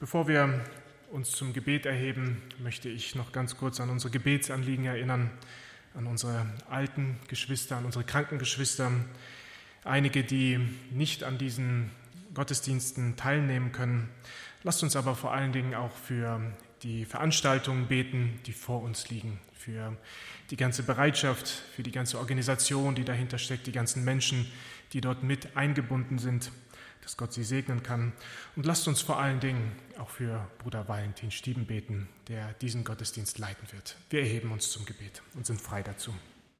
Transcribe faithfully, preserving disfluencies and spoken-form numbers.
Bevor wir uns zum Gebet erheben, möchte ich noch ganz kurz an unsere Gebetsanliegen erinnern, an unsere alten Geschwister, an unsere kranken Geschwister, einige, die nicht an diesen Gottesdiensten teilnehmen können. Lasst uns aber vor allen Dingen auch für die Veranstaltungen beten, die vor uns liegen, für die ganze Bereitschaft, für die ganze Organisation, die dahinter steckt, die ganzen Menschen, die dort mit eingebunden sind, dass Gott sie segnen kann. Und lasst uns vor allen Dingen auch für Bruder Valentin Stieben beten, der diesen Gottesdienst leiten wird. Wir erheben uns zum Gebet und sind frei dazu.